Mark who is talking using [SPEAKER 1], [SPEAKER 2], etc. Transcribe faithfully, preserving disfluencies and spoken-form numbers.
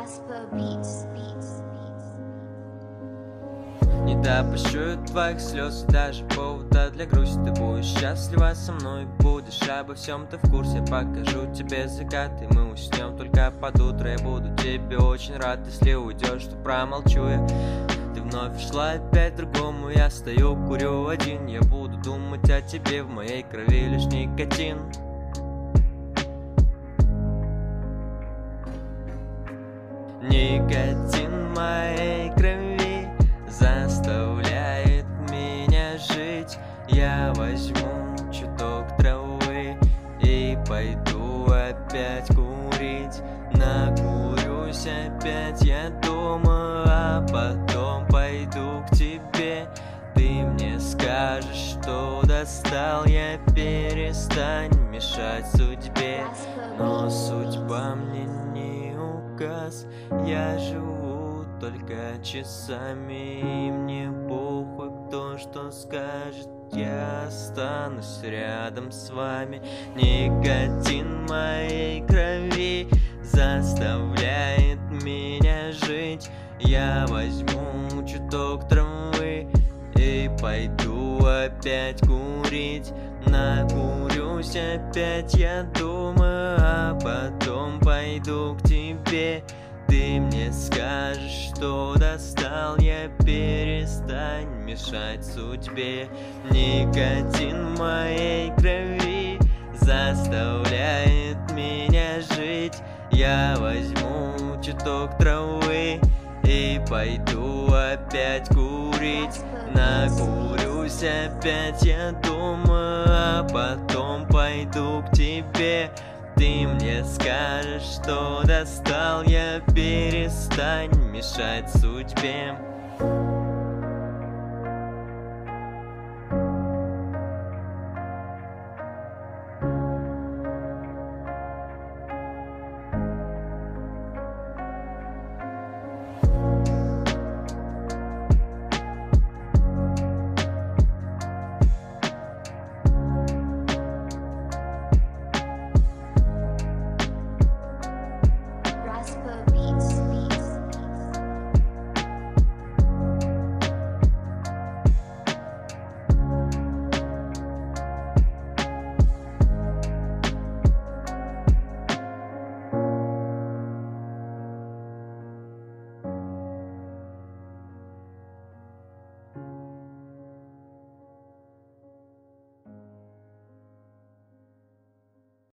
[SPEAKER 1] Не допущу твоих слез, даже повода для грусти. Ты будешь счастлива со мной, будешь обо всем ты в курсе. Покажу тебе закаты, мы уснем только под утро. Я буду тебе очень рад, если уйдешь, то промолчу я. Ты вновь шла опять другому, я стою, курю один. Я буду думать о тебе, в моей крови лишь никотин. Никотин в моей крови заставляет меня жить. Я возьму чуток травы и пойду опять курить. Накурюсь опять, я думаю, а потом пойду к тебе. Ты мне скажешь, что достал я, перестань мешать судьбе. Но судьба мне не указ, я живу только часами, и мне похуй кто что скажет. Я останусь рядом с вами. Никотин в моей крови заставляет меня жить. Я возьму чуток травы и пойду опять курить. Накурюсь опять, я думаю, а потом пойду к тебе. Ты мне скажешь, что достал я, перестань мешать судьбе. Никотин в моей крови заставляет меня жить. Я возьму чуток травы и пойду опять курить. Накурюсь опять, я думаю, а потом пойду к тебе. Ты мне скажешь, что достал я, перестань мешать судьбе.